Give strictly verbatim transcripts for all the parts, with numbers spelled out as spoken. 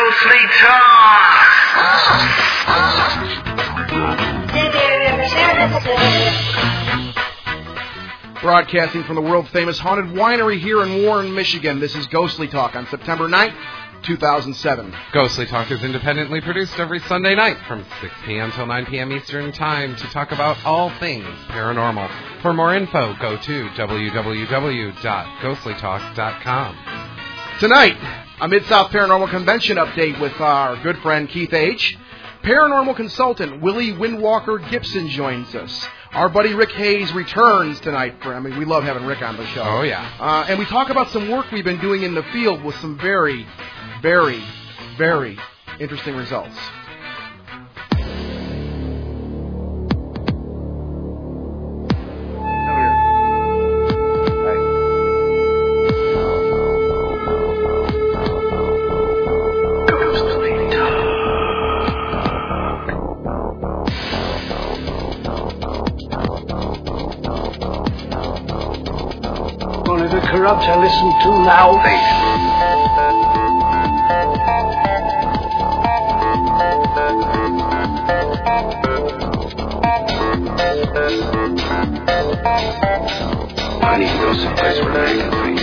Ghostly Talk. Broadcasting from the world-famous Haunted Winery here in Warren, Michigan, this is Ghostly Talk on September ninth, two thousand seven. Ghostly Talk is independently produced every Sunday night from six p.m. till nine p.m. Eastern Time to talk about all things paranormal. For more info, go to w w w dot ghostly talk dot com. Tonight, a Mid-South Paranormal Convention update with our good friend Keith H. Paranormal consultant Willie Windwalker Gibson joins us. Our buddy Rick Hayes returns tonight. For I mean, we love having Rick on the show. Oh, yeah. Uh, and we talk about some work we've been doing in the field with some very, very, very interesting results. Corrupt I listen to now. I need to go someplace where they can think.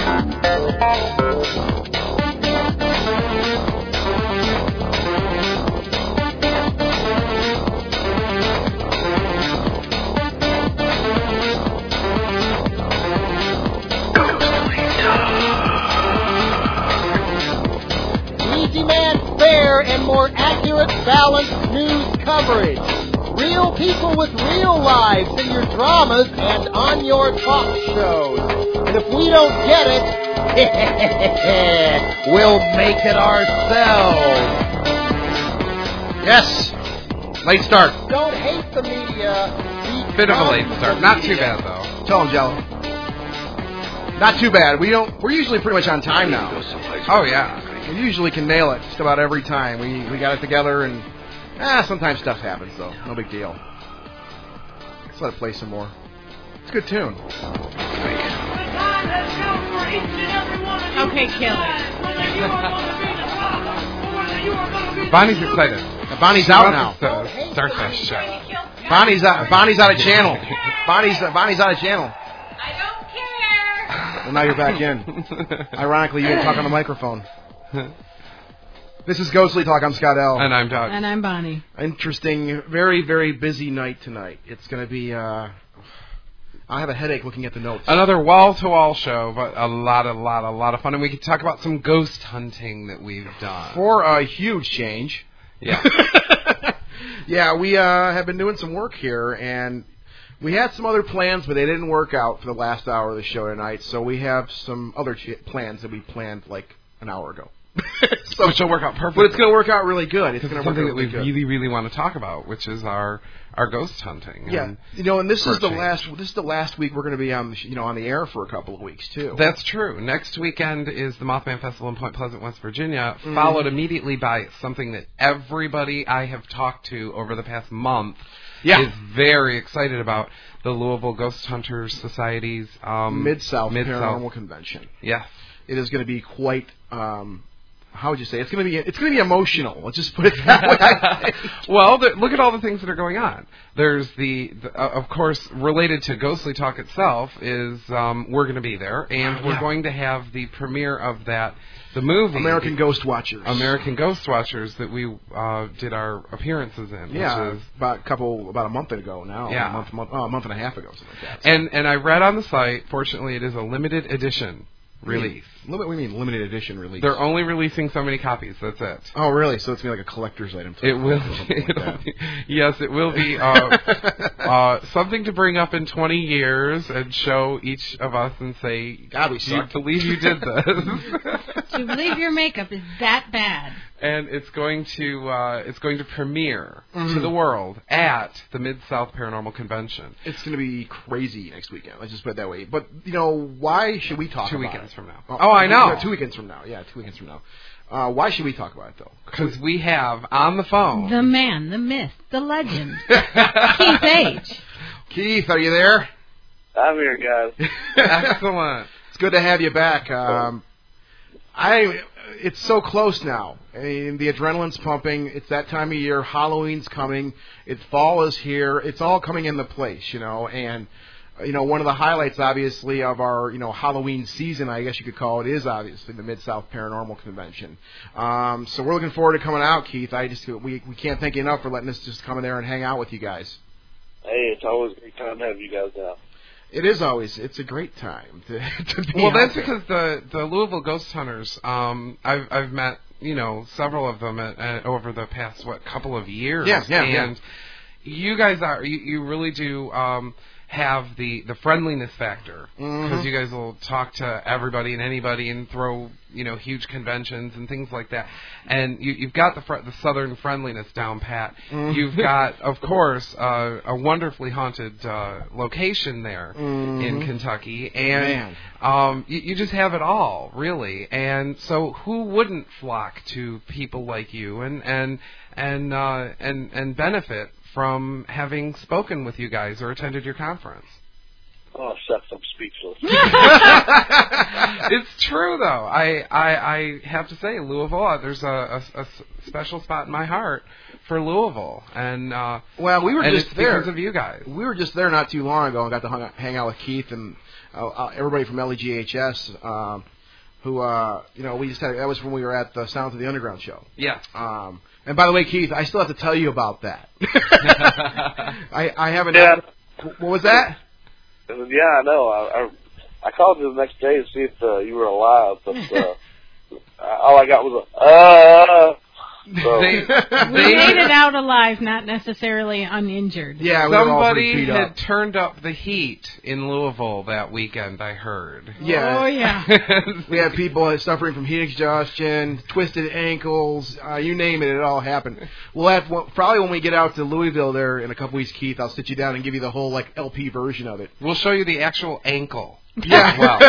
And more accurate, balanced news coverage. Real people with real lives in your dramas and on your talk shows. And if we don't get it, we'll make it ourselves. Yes. Late start. Don't hate the media. Bit of a late start. Not too bad, though. Tell him, Jello. Not too bad. We don't. We're usually pretty much on time now. Oh, yeah. We usually can nail it just about every time. We we got it together, and ah, sometimes stuff happens, though. No big deal. Let's let it play some more. It's a good tune. Okay, kill it. Bonnie's excited. Now, Bonnie's out now. Uh, Starfest show. Bonnie's out. Bonnie's out of channel. Bonnie's uh, Bonnie's out of channel. I don't care. Well, now you're back in. Ironically, you didn't talk on the microphone. This is Ghostly Talk. I'm Scott L. And I'm Doug. And I'm Bonnie. Interesting, very, very busy night tonight. It's going to be, uh, I have a headache looking at the notes. Another wall-to-wall show, but a lot, a lot, a lot of fun. And we can talk about some ghost hunting that we've done. For a huge change. Yeah. Yeah, we uh, have been doing some work here, and we had some other plans, but they didn't work out for the last hour of the show tonight. So we have some other ch- plans that we planned like an hour ago. So, which will work out perfectly. But it's going to work out really good. It's going to something work out that we really, really, really want to talk about, which is our our ghost hunting. Yeah, you know, and this is the change. last. This is the last week we're going to be on, you know, on the air for a couple of weeks too. That's true. Next weekend is the Mothman Festival in Point Pleasant, West Virginia, Mm-hmm. followed immediately by something that everybody I have talked to over the past month yeah. is very excited about: the Louisville Ghost Hunters Society's um, Mid-South Mid-South Paranormal Convention. Yes, it is going to be quite. Um, How would you say? It's going to be it's going to be emotional. Let's just put it that way. I think. Well, the, look at all the things that are going on. There's the, the uh, of course, related to Ghostly Talk itself is um, we're going to be there, and we're yeah. going to have the premiere of that, the movie American Ghost Watchers. American Ghost Watchers that we uh, did our appearances in. Yeah, which is, about a couple, about a month ago now. Yeah. a month, month, oh, a month and a half ago, something like that. and and I read on the site. Fortunately, it is a limited edition release. What do you mean limited edition release? They're only releasing so many copies. That's it. Oh, really? So it's going to be like a collector's item. It will. Like It'll be, yes, it will be uh, uh, something to bring up in twenty years and show each of us and say, God, we "Do you suck." believe you did this?" Do you believe your makeup is that bad? And it's going to uh, it's going to premiere mm-hmm. to the world at the Mid-South Paranormal Convention. It's going to be crazy next weekend. Let's just put it that way. But you know, why should we talk two about it? Two weekends from now. Oh, oh I know. Two weekends from now. Yeah, two weekends from now. Uh, why should we talk about it though? Because we have on the phone the man, the myth, the legend, Keith H. Keith, are you there? I'm here, guys. Excellent. It's good to have you back. Um, I. It's so close now. I mean, the adrenaline's pumping. It's that time of year. Halloween's coming. It's fall is here. It's all coming into place, you know. And you know, one of the highlights, obviously, of our you know Halloween season, I guess you could call it, is obviously the Mid-South Paranormal Convention. Um, so we're looking forward to coming out, Keith. I just we we can't thank you enough for letting us just come in there and hang out with you guys. Hey, it's always a great time to have you guys out. It is always. It's a great time to, to be Well, that's there. because the the Louisville Ghost Hunters. Um, I've I've met you know several of them at, at, over the past what couple of years. Yeah, yeah, and yeah. you guys are you, you really do. Um, have the, the friendliness factor because mm-hmm. you guys will talk to everybody and anybody and throw you know huge conventions and things like that, and you, you've got the fr- the southern friendliness down pat. Mm-hmm. You've got, of course, uh, a wonderfully haunted uh, location there mm-hmm. in Kentucky, and um, you, you just have it all really. And so, who wouldn't flock to people like you and and and uh, and and benefit from having spoken with you guys or attended your conference? Oh, shucks, I'm speechless. It's true, though. I, I I have to say, Louisville, there's a, a, a special spot in my heart for Louisville. And uh, well, we were and just it's there. because of you guys. We were just there not too long ago and got to hung, hang out with Keith and uh, uh, everybody from L E G H S, um, who, uh, you know, we just had, that was when we were at the Sounds of the Underground show. Yeah. Um, and by the way, Keith, I still have to tell you about that. I, I haven't. Yeah. What was that? Yeah, I know. I, I I called you the next day to see if uh, you were alive, but uh, all I got was a uh. So. They, We made it out alive, not necessarily uninjured. Yeah, we were all Somebody pretty beat had up. turned up the heat in Louisville that weekend, I heard. Yeah. Oh, yeah. We had people suffering from heat exhaustion, twisted ankles, uh, you name it, it all happened. We'll have, well, probably when we get out to Louisville there in a couple weeks, Keith, I'll sit you down and give you the whole like L P version of it. We'll show you the actual ankle. Yeah. Well.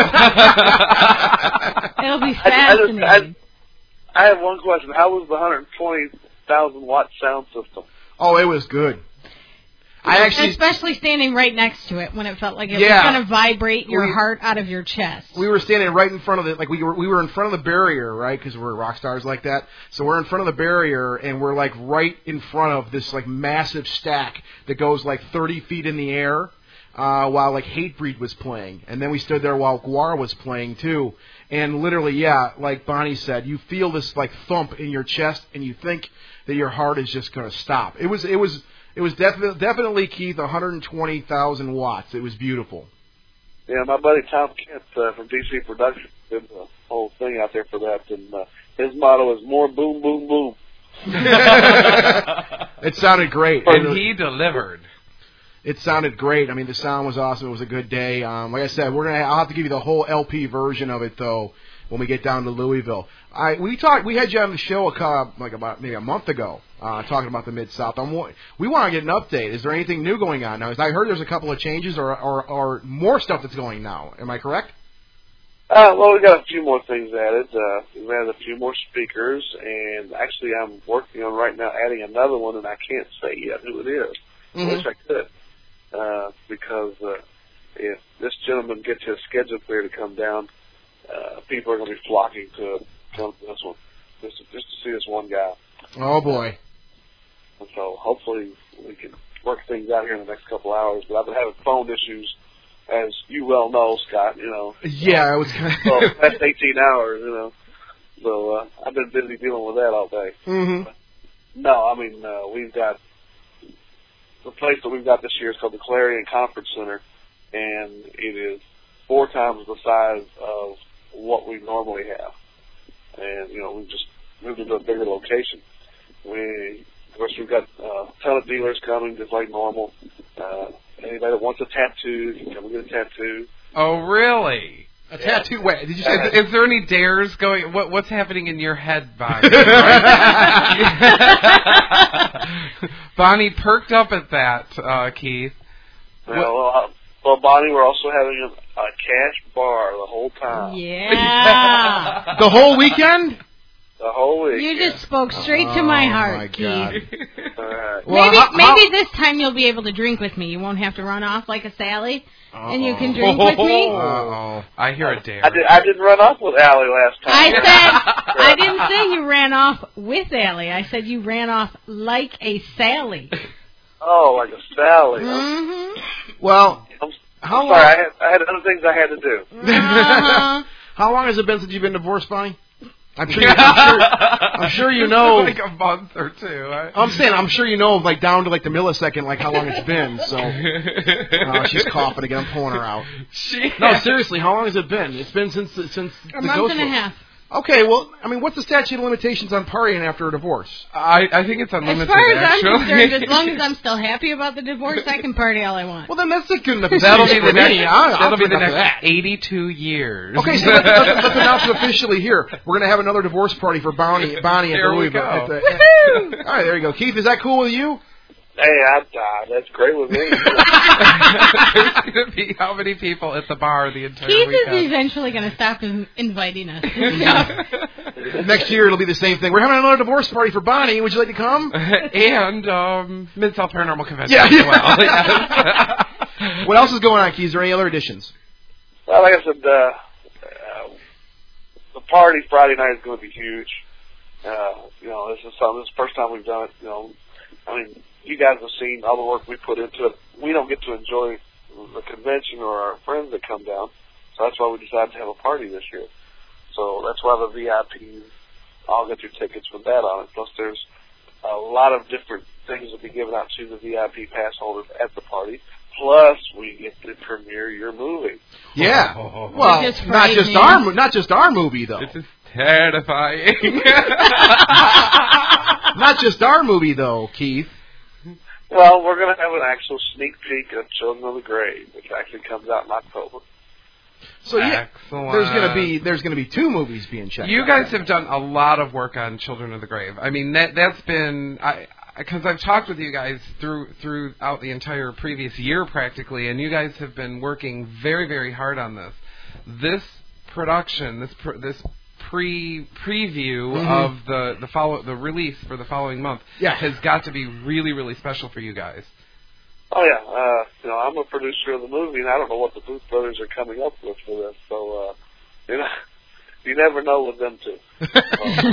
It'll be I, I, fascinating. just, I, I have one question. How was the one hundred twenty thousand watt sound system? Oh, it was good. I actually, Especially standing right next to it when it felt like it Yeah. was going to vibrate your We- heart out of your chest. we were standing right in front of it, like we were we were in front of the barrier, right? Because we're rock stars like that. So we're in front of the barrier, and we're like right in front of this like massive stack that goes like thirty feet in the air. Uh, while like Hatebreed was playing, and then we stood there while Guar was playing too, and literally, yeah, like Bonnie said, you feel this like thump in your chest, and you think that your heart is just going to stop. It was, it was, it was definitely, definitely Keith, one hundred twenty thousand watts. It was beautiful. Yeah, my buddy Tom Kent uh, from D C Productions did the whole thing out there for that, and uh, his motto is more boom, boom, boom. It sounded great. And he delivered. It sounded great. I mean, the sound was awesome. It was a good day. Um, like I said, we're gonna. I'll have to give you the whole L P version of it though when we get down to Louisville. I we talked. We had you on the show a couple, like about maybe a month ago, uh, talking about the Mid South. I'm, we want to get an update. Is there anything new going on now? As I heard, there's a couple of changes or or, or more stuff that's going now. Am I correct? Uh, well, we got a few more things added. Uh, we've added a few more speakers, and actually I'm working on right now adding another one, and I can't say yet who it is. Mm-hmm. I wish I could. Uh, because uh, if this gentleman gets his schedule clear to come down, uh, people are going to be flocking to come to this one, just to, just to see this one guy. Oh boy! And so hopefully we can work things out here in the next couple hours. But I've been having phone issues, as you well know, Scott. You know. Yeah, I was. Kind of So the past eighteen hours, you know. So uh, I've been busy dealing with that all day. Mm-hmm. No, I mean uh, we've got. The place that we've got this year is called the Clarion Conference Center, and it is four times the size of what we normally have. And, you know, we've just moved into a bigger location. We, of course, we've got uh, a ton of dealers coming, just like normal. Uh, anybody that wants a tattoo, you can come and get a tattoo. Oh, really? A tattoo. Wait, did you say? Is, is there any dares going? What, what's happening in your head, Bonnie? Bonnie perked up at that, uh, Keith. Well, uh, well, Bonnie, we're also having a, a cash bar the whole time. Yeah. The whole weekend? The whole week. You yeah. just spoke straight to my Oh, heart, my Keith. God. All right. Well, maybe how- maybe how- this time you'll be able to drink with me. You won't have to run off like a Sally, and you can drink with me. Uh-oh. I hear a dare. I, did, I didn't run off with Allie last time. I said I didn't say you ran off with Allie. I said you ran off like a Sally. Oh, like a Sally. huh? Mm-hmm. Well, I'm, how I'm long? sorry, I had, I had other things I had to do. Uh-huh. How long has it been since you've been divorced, Bonnie? I'm sure. You, I'm, sure I'm sure you know. like a month or two. I... I'm saying I'm sure you know, like down to like the millisecond, like how long it's been. So uh, she's coughing again. I'm pulling her out. She... No, seriously, how long has it been? It's been since since A the month ghost and a was- half. Okay, well, I mean, what's the statute of limitations on partying after a divorce? I, I think it's As unlimited, far as I'm actually. concerned, as long as I'm still happy about the divorce, I can party all I want. Well, then that's a good enough. That'll be excuse the for next, me. I'll, that'll I'll be put the up with next that. eighty-two years. Okay, so let's, let's, let's announce it officially here. We're going to have another divorce party for Bonnie, Bonnie at There the we Louisville. go. At the, Woohoo! all right, there you go. Keith, is that cool with you? Hey, I, uh, that's great with me. There's going to be how many people at the bar the entire Keith is weekend? eventually going to stop in- inviting us. Next year it'll be the same thing. We're having another divorce party for Bonnie. Would you like to come? And um, Mid-South Paranormal Convention Yeah, as yeah. well. Yes. What else is going on, Keith? Is there any other additions? Well, like I said, uh, uh, the party Friday night is going to be huge. Uh, you know, this is something. This is the first time we've done it. You know, I mean, you guys have seen all the work we put into it. We don't get to enjoy the convention or our friends that come down, so that's why we decided to have a party this year. So that's why the V I Ps all get your tickets with that on it. Plus, there's a lot of different things that will be given out to the V I P pass holders at the party. Plus, we get to premiere your movie. Yeah. Oh. Well, It's just not just frightening. our mo- not just our movie though. This is terrifying. Not just our movie though, Keith. Well, we're going to have an actual sneak peek of Children of the Grave, which actually comes out in October. So yeah, Excellent. there's gonna be there's gonna be two movies being checked. You out. guys have done a lot of work on Children of the Grave. I mean, that that's been I because I've talked with you guys through throughout the entire previous year practically, and you guys have been working very very hard on this. This production, this pr- this pre preview Mhm. of the the follow the release for the following month Yeah. has got to be really really special for you guys. Oh yeah, uh, you know, I'm a producer of the movie, and I don't know what the Booth brothers are coming up with for this. So, uh, you know, you never know with them two. So,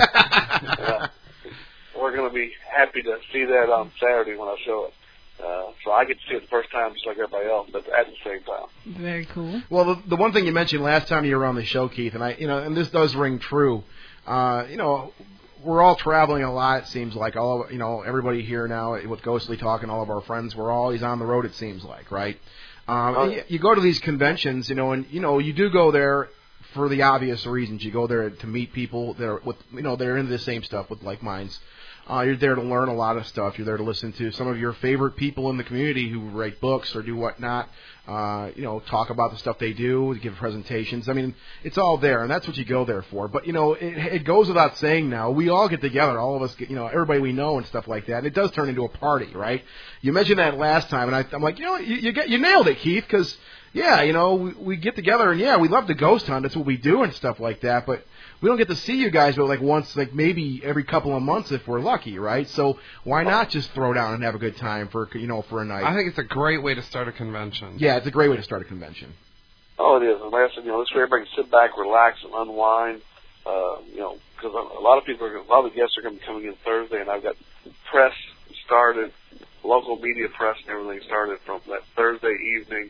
uh, we're going to be happy to see that on Saturday when I show it. Uh, so I get to see it the first time, just like everybody else, but at the same time. Very cool. Well, the, the one thing you mentioned last time you were on the show, Keith, and I, you know, and this does ring true. Uh, you know, we're all traveling a lot. It seems like all, of, you know, everybody here now with Ghostly Talk and all of our friends, we're always on the road. It seems like, right? Um, Oh, and you, you go to these conventions, you know, and you know, you do go there for the obvious reasons. You go there to meet people that are with, you know, they're into the same stuff with like minds. Uh, you're there to learn a lot of stuff. You're there to listen to some of your favorite people in the community who write books or do whatnot. Uh, you know, talk about the stuff they do, give presentations. I mean, it's all there, and that's what you go there for. But, you know, it, it goes without saying now, we all get together, all of us, get, you know, everybody we know and stuff like that, and it does turn into a party, right? You mentioned that last time, and I, I'm like, you know, you, you, get, you nailed it, Keith, because, yeah, you know, we, we get together, and, yeah, we love to ghost hunt. That's what we do and stuff like that, but we don't get to see you guys but like once, like maybe every couple of months if we're lucky, right? So why not just throw down and have a good time for, you know, for a night? I think it's a great way to start a convention. Yeah, it's a great way to start a convention. Oh, it is. And like I said, you know, this way everybody can sit back, relax, and unwind. Uh, you know, because a lot of people are, gonna, a lot of the guests are going to be coming in Thursday, and I've got press started, local media press and everything started from that Thursday evening,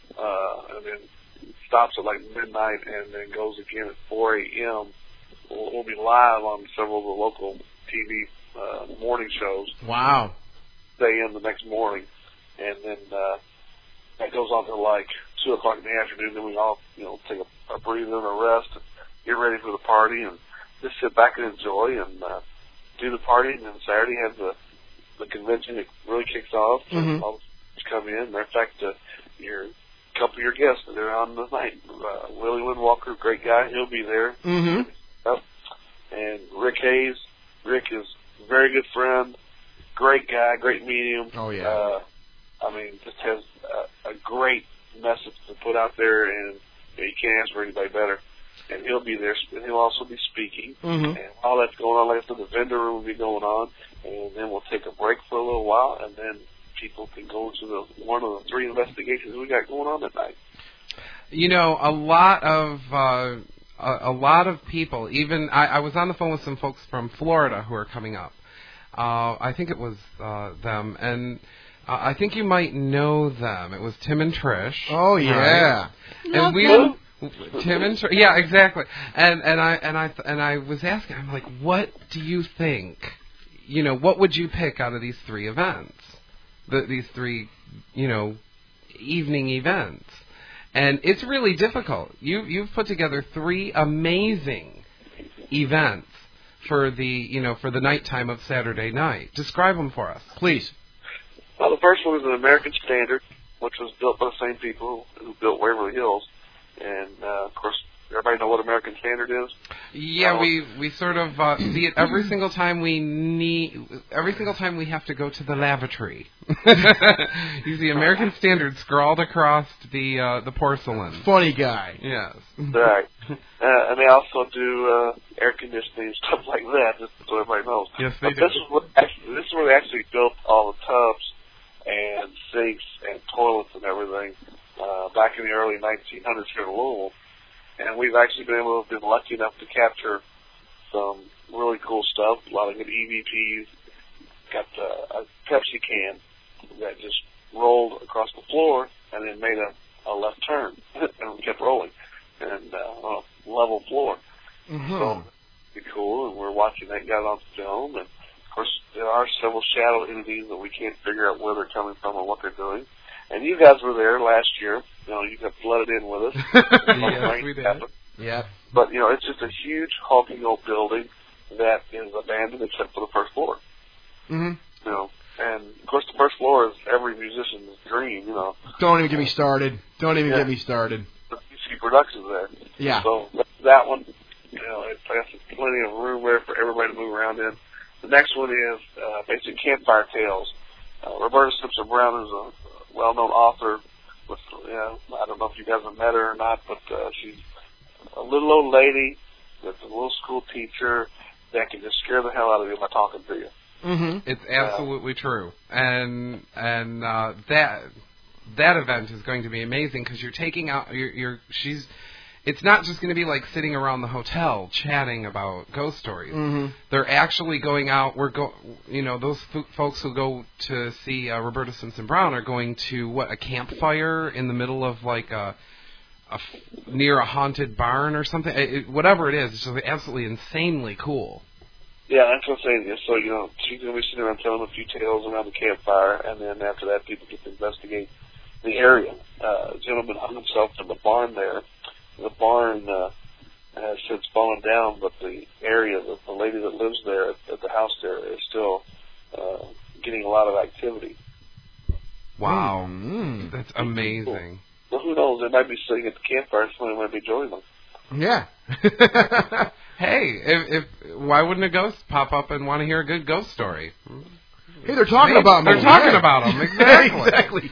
uh, and then stops at like midnight and then goes again at four a.m. We'll, we'll be live on several of the local T V uh, morning shows. Wow. Day in the next morning, and then uh, that goes on till like two o'clock in the afternoon. Then we all, you know, take a, a breather and a rest, and get ready for the party, and just sit back and enjoy and uh, do the party. And then Saturday have the the convention. It really kicks off. Mhm. All the come in. Matter of fact, uh, your couple of your guests that are on the night. Uh, Willie Windwalker, great guy, he'll be there. Mm-hmm. Yep. And Rick Hayes. Rick is a very good friend, great guy, great medium. Oh, yeah. Uh, I mean, just has a, a great message to put out there, and you, know, you can't ask for anybody better. and he'll be there, and he'll also be speaking. Mm-hmm. And while that's going on, like I said, the vendor room will be going on, and then we'll take a break for a little while, and then people can go to the one of the three investigations we got going on that night. You know, a lot of uh, a, a lot of people. Even I, I was on the phone with some folks from Florida who are coming up. Uh, I think it was uh, them, and uh, I think you might know them. It was Tim and Trish. Oh yeah, right? And we. them. Tim and Trish, yeah, exactly. And and I and I and I was asking, I'm like, what do you think? You know, what would you pick out of these three events? The, these three, you know, evening events. And it's really difficult. You, you've put together three amazing events for the, you know, for the nighttime of Saturday night. Describe them for us, please. Well, the first one was an American Standard, which was built by the same people who built Waverly Hills. And, uh, of course, everybody know what American Standard is? Yeah, Uh, we, we sort of uh, see it every single time we need, every single time we have to go to the lavatory. You see American Standard scrawled across the uh, the porcelain. funny guy. Yes. Right. Uh, and they also do uh, air conditioning and stuff like that, just so everybody knows. Yes, they but do. This is, what actually, this is where they actually built all the tubs and sinks and toilets and everything uh, back in the early nineteen hundreds here in Louisville. And we've actually been able to been lucky enough to capture some really cool stuff, a lot of good E V Ps. Got uh, a Pepsi can that just rolled across the floor and then made a, a left turn and kept rolling and uh, on a level floor. Mm-hmm. So pretty cool, and we're watching that got on film. And of course, there are several shadow entities that we can't figure out where they're coming from or what they're doing. And you guys were there last year. You know, you got flooded in with us. Yes, we did. Happened. Yeah. But, you know, it's just a huge hulking old building that is abandoned except for the first floor. Mm-hmm. You know, and, of course, the first floor is every musician's dream, you know. Don't even get me started. Don't even Yeah. get me started. The B C Productions there. Yeah. So that one, you know, it has plenty of room there for everybody to move around in. The next one is uh, basic campfire tales. Uh, Roberta Simpson Brown is a well-known author. With, you know, I don't know if you guys have met her or not, but uh, she's a little old lady that's a little school teacher that can just scare the hell out of you by talking to you. Mm-hmm. It's absolutely true, and and uh, that that event is going to be amazing because you're taking out you're, you're she's. It's not just going to be like sitting around the hotel chatting about ghost stories. Mm-hmm. They're actually going out. We're go, you know, those f- folks who go to see uh, Roberta Simpson Brown are going to what a campfire in the middle of like a, a f- near a haunted barn or something. It, it, whatever it is, it's just absolutely insanely cool. Yeah, that's what I'm saying. So, you know, she's going to be sitting around telling a few tales around the campfire, and then after that, people get to investigate the area. Uh, a gentleman hung himself in the barn there. The barn uh, has since fallen down, but the area, the, the lady that lives there at, at the house there is still uh, getting a lot of activity. Wow, Mm-hmm. that's amazing. Well, who knows? They might be sitting at the campfire, somebody might be joining them. Yeah. Hey, if, if why wouldn't a ghost pop up and want to hear a good ghost story? Hey, they're talking Maybe. about me. They're talking Yeah. about them. Exactly. exactly.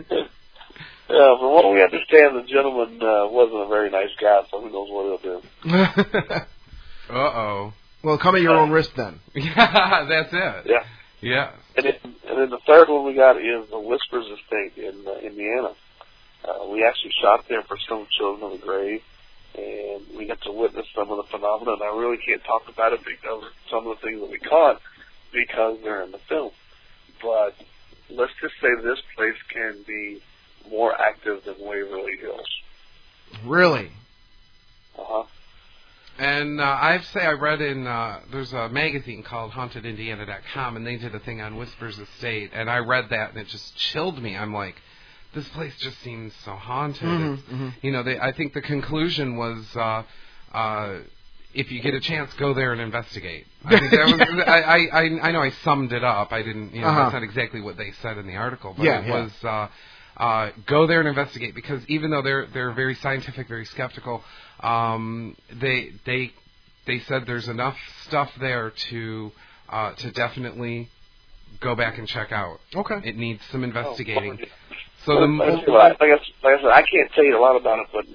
Yeah, from what we understand, the gentleman uh, wasn't a very nice guy, so who knows what he'll do. Uh-oh. Well, come at your own risk then. Yeah, that's it. Yeah. Yes. And then, and then the third one we got is the Whispers Estate in uh, Indiana. Uh, we actually shot there for Some Children of the Grave, and we got to witness some of the phenomena. And I really can't talk about it because of some of the things that we caught because they're in the film. But let's just say this place can be more active than Waverly Hills. Really? Uh-huh. And uh, I say I read in, uh, there's a magazine called Haunted Indiana dot com, and they did a thing on Whispers Estate, and I read that, and it just chilled me. I'm like, this place just seems so haunted. Mm-hmm, It's- mm-hmm. You know, they, I think the conclusion was, uh, uh, if you get a chance, go there and investigate. I think that was, I, I, I, I know I summed it up. I didn't, you know, Uh-huh. that's not exactly what they said in the article, but Yeah, it yeah. was, uh, uh, go there and investigate, because even though they're they're very scientific, very skeptical, um, they they they said there's enough stuff there to uh, to definitely go back and check out. Okay. It needs some investigating. Oh, So the like, I, like, I, like I said, I can't tell you a lot about it, but uh,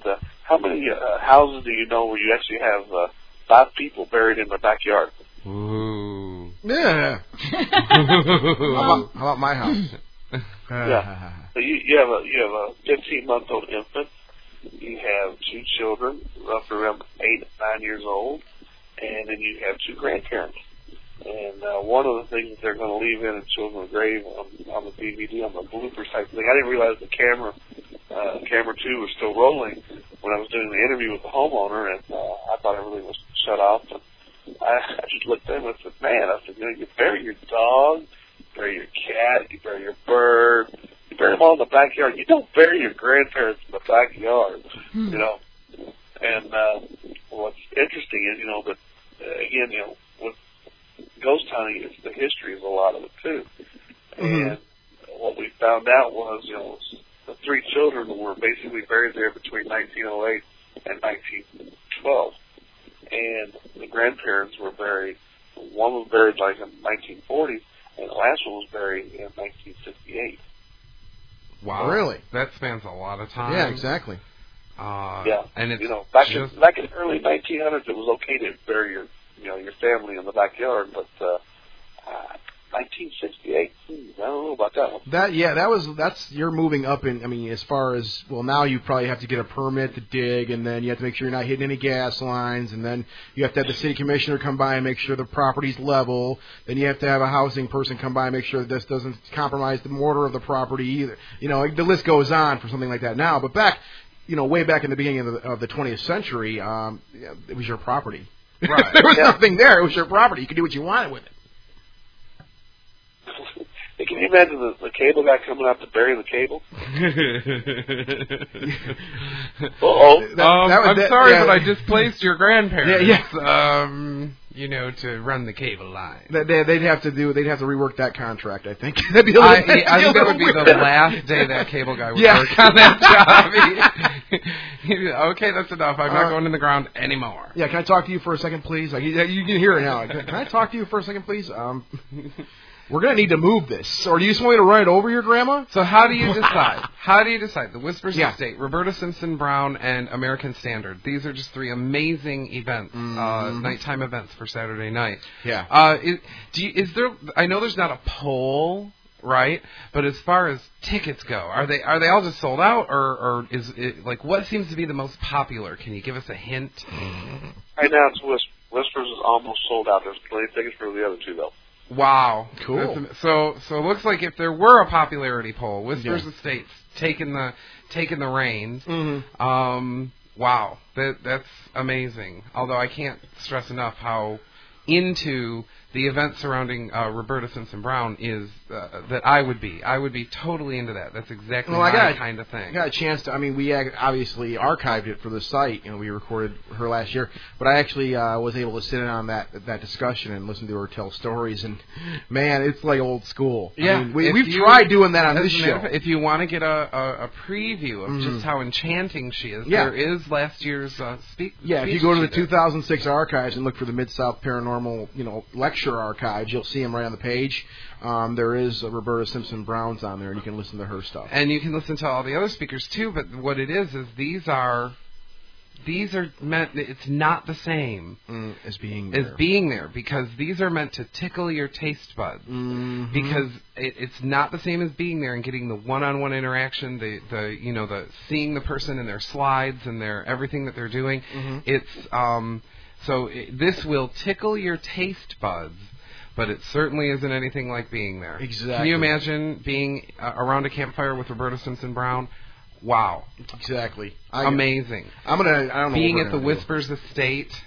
how many uh, houses do you know where you actually have uh, five people buried in their backyard? Ooh. Yeah. how, about, how about my house? Yeah. So you, you have a you have a fifteen month old infant. You have two children, roughly around eight, nine years old, and then you have two grandparents. And uh, one of the things that they're going to leave in a children's grave on, on the D V D, on the bloopers type thing. I didn't realize the camera, uh, camera two was still rolling when I was doing the interview with the homeowner, and uh, I thought everything was shut off. And I, I just looked at him and said, "Man," I said, "You know, you bury your dog, you bury your cat, you bury your bird, you bury them all in the backyard. You don't bury your grandparents in the backyard, hmm. you know." And uh, what's interesting is, you know, that uh, again, you know, with ghost hunting, it's the history is a lot of it too. Mm-hmm. And what we found out was, you know, the three children were basically buried there between nineteen oh eight and nineteen twelve, and the grandparents were buried. One was buried like in nineteen forty, and the last one was buried in nineteen sixty-eight. Wow, really? That spans a lot of time. Yeah, exactly. Uh, yeah, and it's you know, back just... in back in the early nineteen hundreds, it was okay to bury your you know, your family in the backyard, but uh, uh, nineteen sixty-eight, hmm, I don't know about that one. That yeah, that was that's you're moving up in. I mean, as far as well, now you probably have to get a permit to dig, and then you have to make sure you're not hitting any gas lines, and then you have to have the city commissioner come by and make sure the property's level. Then you have to have a housing person come by and make sure that this doesn't compromise the mortar of the property either. You know, the list goes on for something like that now. But back, you know, way back in the beginning of the, of the twentieth century, um, it was your property. Right. There was yeah. nothing there. It was your property. You could do what you wanted with it. Hey, can you imagine the, the cable guy coming out to bury the cable? Uh-oh. Um, I'm that, sorry, yeah. but I displaced your grandparents. Yeah, yeah. Um, you know, to run the cable line. They, they'd have to do. They'd have to rework that contract. I think. That'd be a I, little, I think that would be the last day that cable guy would yeah. work on that job. He, he, okay, that's enough. I'm not uh, going in the ground anymore. Yeah, can I talk to you for a second, please? Like, you, you can hear it now. Can, can I talk to you for a second, please? Um, we're going to need to move this. Or do you just want me to run it over your grandma? So how do you decide? How do you decide? The Whispers yeah. Estate, Roberta Simpson Brown, and American Standard. These are just three amazing events, mm-hmm. uh, nighttime events for Saturday night. Yeah. Uh, is, do you, is there? I know there's not a poll, right? But as far as tickets go, are they are they all just sold out, or, or is it like what seems to be the most popular? Can you give us a hint? Right now, it's Whis- Whispers is almost sold out. There's plenty of tickets for the other two, though. Wow, cool. That's, so, so it looks like if there were a popularity poll, Whispers yeah. Estates taking the taking the reins. Mm-hmm. Um, wow, that that's amazing. Although I can't stress enough how into the event surrounding uh, Roberta Simpson Brown is uh, that I would be. I would be totally into that. That's exactly well, my I got, kind of thing. I got a chance to. I mean, we obviously archived it for the site. You know, we recorded her last year, but I actually uh, was able to sit in on that that discussion and listen to her tell stories. And man, it's like old school. Yeah, I mean, we, we've you, tried doing that on this show. If you want to get a, a, a preview of mm-hmm. just how enchanting she is, yeah. there is last year's uh, speak. Yeah, if you go to the two thousand six archives and look for the Mid-South Paranormal, you know, lecture archives, you'll see them right on the page. Um, there is uh, Roberta Simpson Brown's on there, and you can listen to her stuff. And you can listen to all the other speakers too. But what it is is these are these are meant. It's not the same mm, as being there. as being there because these are meant to tickle your taste buds. Mm-hmm. Because it, it's not the same as being there and getting the one-on-one interaction, the the you know the seeing the person and their slides and their everything that they're doing. Mm-hmm. It's um so it, this will tickle your taste buds. But it certainly isn't anything like being there. Exactly. Can you imagine being uh, around a campfire with Roberta Simpson Brown? Wow. Exactly. I, Amazing. I'm gonna. I don't know. Being at the Whispers Estate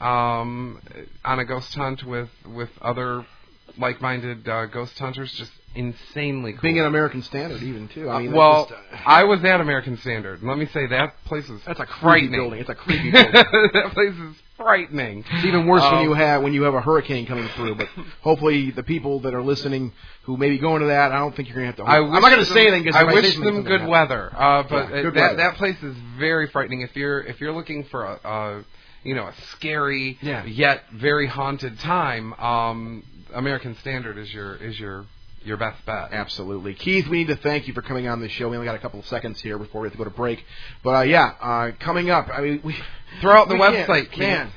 um, on a ghost hunt with with other like-minded uh, ghost hunters, just insanely cool. Being an American Standard, even too. I mean, uh, well, just, uh, I was at American Standard. And let me say that place is that's a creepy frightening. building. It's a creepy building. That place is frightening. It's even worse um, when you have when you have a hurricane coming through. But hopefully, the people that are listening who may be going to that, I don't think you're going to have to. I I'm not going to say anything. I I wish them good weather. Uh, but yeah, uh, good that weather. that place is very frightening. If you're if you're looking for a, a you know a scary yeah. yet very haunted time, um, American Standard is your is your your best bet. Absolutely. Keith, we need to thank you for coming on the show. We only got a couple of seconds here before we have to go to break. But, uh, yeah, uh, coming up, I mean, we... Throw out the we website, Keith. Man.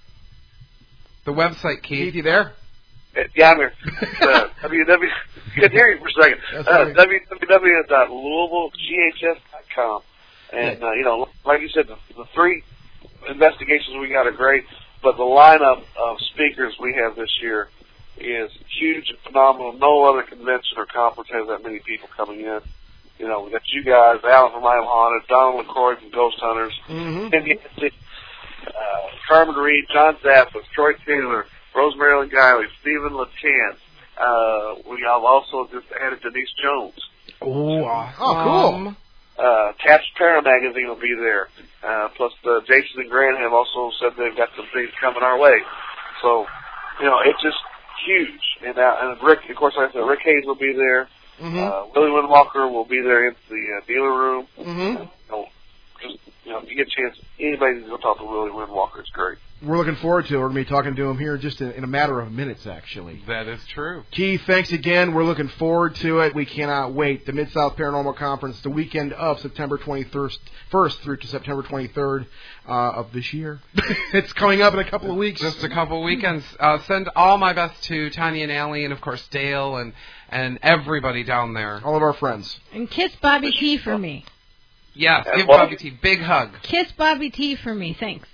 The website, Keith. Keith, you there? Yeah, I'm here. Uh, W W. Can hear you for a second. Uh, w w w dot louisville g h s dot com. And uh, you know, like you said, the, the three investigations we got are great, but the lineup of speakers we have this year is huge and phenomenal. No other convention or conference has that many people coming in. You know, we got you guys, Alan from I Am Haunted, Donald LaCroix from Ghost Hunters, mm-hmm. and uh, Carmen Reed, John Zappis, Troy Taylor, Rosemary Guiley, Stephen LeChance. Uh, we have also just added Denise Jones. Oh, awesome. Oh, cool. Uh, Catch Para Magazine will be there. Uh, plus, uh, Jason and Grant have also said they've got some things coming our way. So, you know, it's just huge. And, uh, and Rick, of course, like I said, Rick Hayes will be there. Mm-hmm. Uh, Willie Windwalker will be there in the uh, dealer room. Mm-hmm. Uh, you know, just, you know, if you get a chance, anybody can go talk to Willie Windwalker. It's great. We're looking forward to it. We're going to be talking to him here just in, in a matter of minutes, actually. That is true. Keith, thanks again. We're looking forward to it. We cannot wait. The Mid-South Paranormal Conference, the weekend of September twenty-first through to September twenty-third uh, of this year. It's coming up in a couple of weeks. Just a couple of weekends. Uh, send all my best to Tanya and Allie and, of course, Dale and, and everybody down there. All of our friends. And kiss Bobby T for me. Yes, and give what? Bobby T big hug. Kiss Bobby T for me. Thanks.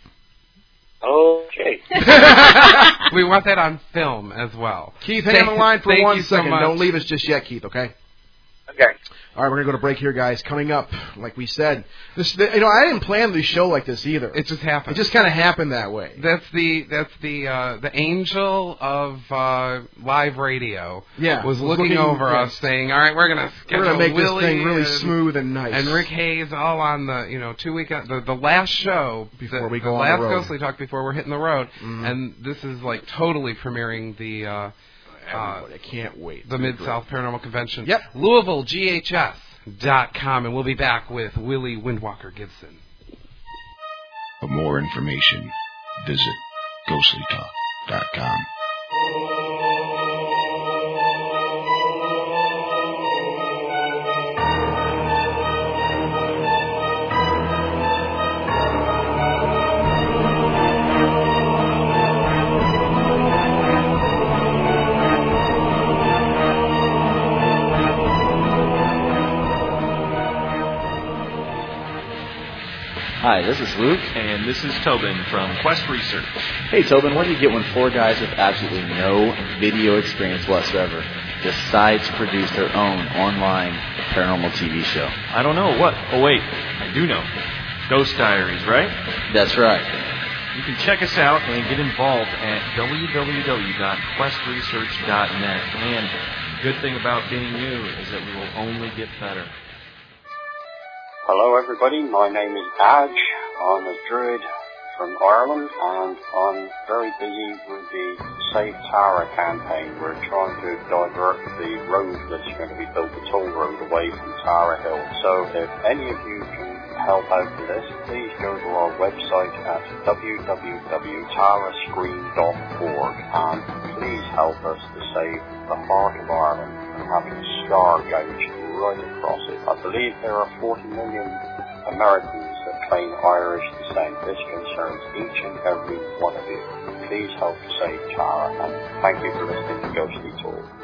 Okay. We want that on film as well. Keith, hang on the line for Thank one you so second. much. Don't leave us just yet, Keith, okay? Okay. All right, we're going to go to break here, guys. Coming up, like we said, this, you know, I didn't plan this show like this either. It just happened. It just kind of happened that way. That's the that's the uh, the angel of uh, live radio. Yeah, was was looking, looking over yeah. us, saying, "All right, we're gonna we're gonna make Willie this thing really and, smooth and nice." And Rick Hayes all on the you know two weekend the, the last show before the, we go the on last the road. Ghostly Talk before we're hitting the road, mm-hmm. and this is like totally premiering the. Uh, Everybody, I can't wait. The Mid-South Paranormal Convention. Yep. Louisville G H S dot com, and we'll be back with Willie Windwalker Gibson. For more information, visit ghostly talk dot com. Hi, this is Luke. And this is Tobin from Quest Research. Hey, Tobin, what do you get when four guys with absolutely no video experience whatsoever decide to produce their own online paranormal T V show? I don't know. What? Oh, wait. I do know. Ghost Diaries, right? That's right. You can check us out and get involved at w w w dot quest research dot net. And the good thing about being new is that we will only get better. Hello everybody, my name is Aj. I'm a druid from Ireland and I'm very busy with the Save Tara campaign. We're trying to divert the road that's going to be built, the toll road, away from Tara Hill. So if any of you can help out with this, please go to our website at w w w dot tara screen dot org and please help us to save the heart of Ireland from having a scar gouged right across it. I believe there are forty million Americans that claim Irish descent. This concerns each and every one of you. Please help save Tara, and thank you for listening to Ghostly Talk.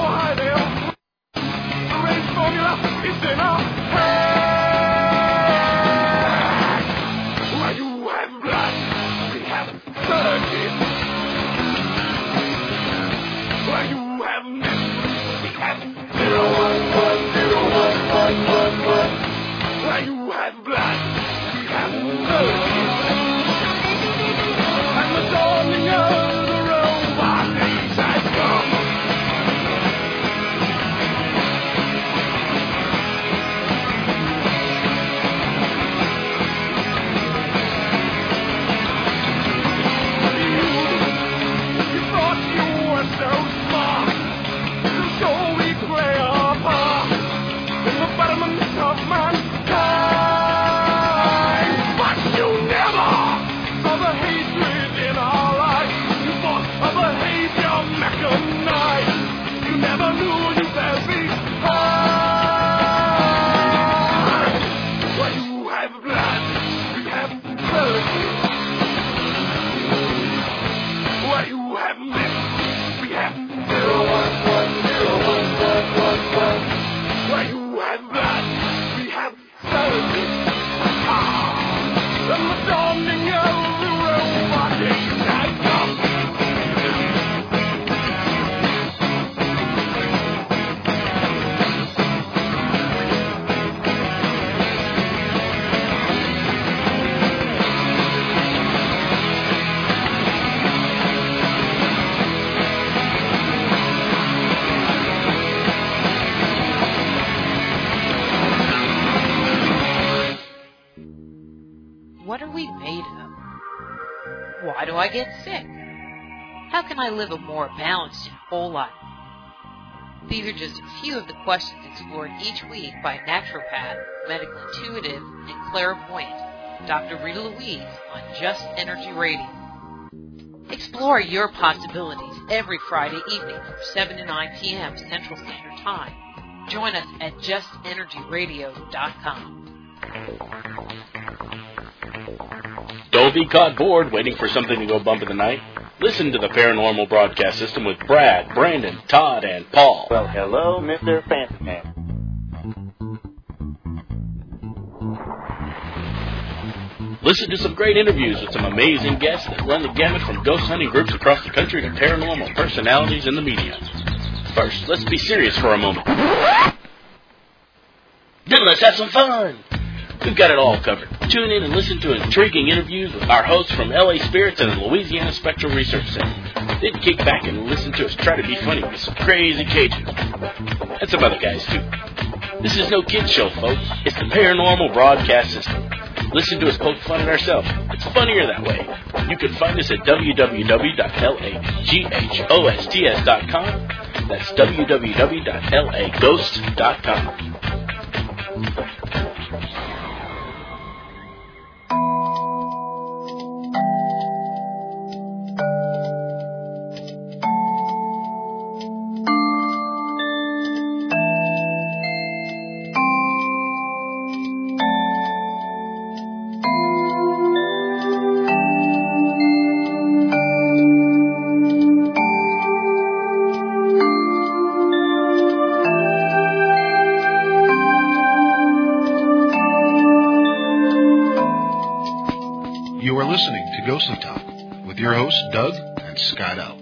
It's in our head. of mankind. But you never saw the hatred in our lives. You thought a behavior mechanized. You never knew you fell behind. Where you have blood, you have blood. Where you have myth, we have zero one one zero one one one one. Where you have blood, we have service. Ah, and the dawning of the robot age has come. What are we made of? Why do I get sick? How can I live a more balanced and whole life? These are just a few of the questions explored each week by naturopath, medical intuitive, and clairvoyant, Doctor Rita Louise on Just Energy Radio. Explore your possibilities every Friday evening from seven to nine p.m. Central Standard Time. Join us at just energy radio dot com. Don't be caught bored waiting for something to go bump in the night. Listen to the Paranormal Broadcast System with Brad, Brandon, Todd, and Paul. Well, hello, Mister Fancy Man. Listen to some great interviews with some amazing guests that run the gamut from ghost hunting groups across the country to paranormal personalities in the media. First, let's be serious for a moment. Then let's have some fun. We've got it all covered. Tune in and listen to intriguing interviews with our hosts from L A Spirits and the Louisiana Spectral Research Center. Then kick back and listen to us try to be funny with some crazy Cajuns. And some other guys, too. This is no kid show, folks. It's the Paranormal Broadcast System. Listen to us poke fun at ourselves. It's funnier that way. You can find us at w w w dot laghosts dot com. That's w w w dot laghosts dot com. Ghostly Talk with your hosts, Doug and Scott L.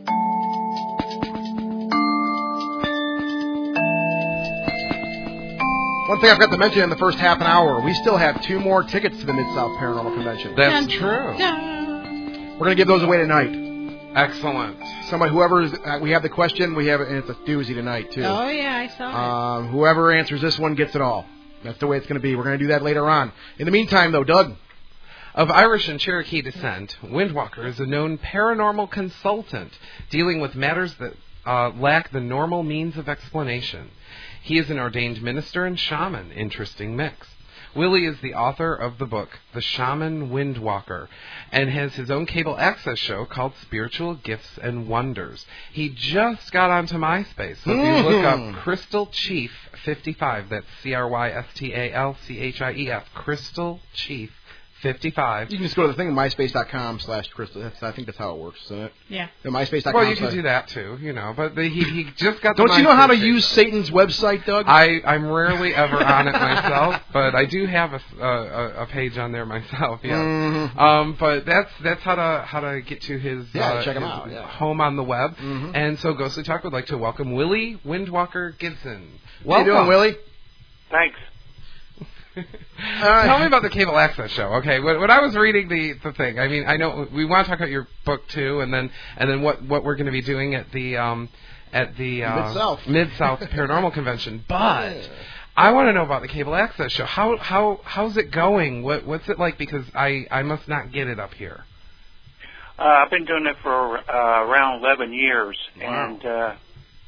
One thing I forgot to mention in the first half an hour, we still have two more tickets to the Mid-South Paranormal Convention. That's true. We're going to give those away tonight. Excellent. Somebody, whoever, uh, we have the question, we have it, and it's a doozy tonight, too. Oh, yeah, I saw um, it. Whoever answers this one gets it all. That's the way it's going to be. We're going to do that later on. In the meantime, though, Doug. Of Irish and Cherokee descent, Windwalker is a known paranormal consultant dealing with matters that uh, lack the normal means of explanation. He is an ordained minister and shaman. Interesting mix. Willie is the author of the book, The Shaman Windwalker, and has his own cable access show called Spiritual Gifts and Wonders. He just got onto MySpace, so if you look up Crystal Chief fifty-five, that's C R Y S T A L C H I E F, Crystal Chief fifty-five. You can just go to the thing, myspace.com slash crystal. That's, I think that's how it works, isn't it? Yeah. The myspace dot com. Well, you can do that, too, you know. But the, he, he just got the Don't you know how to page. use Satan's website, Doug? I, I'm rarely ever on it myself, but I do have a, a, a page on there myself, yeah. Mm-hmm. Um, but that's that's how to how to get to his, yeah, uh, check him his out, yeah. home on the web. Mm-hmm. And so Ghostly Talk would like to welcome Willie Windwalker Gibson. Welcome. Welcome. How you doing, Willie? Thanks. Uh, Tell me about the cable access show. Okay, when, when I was reading the, the thing, I mean, I know we want to talk about your book too, and then and then what, what we're going to be doing at the um, at the uh, Mid-South Mid-South Paranormal Convention. But I want to know about the cable access show. How how how's it going? What what's it like? Because I, I must not get it up here. Uh, I've been doing it for uh, around eleven years, wow. and uh,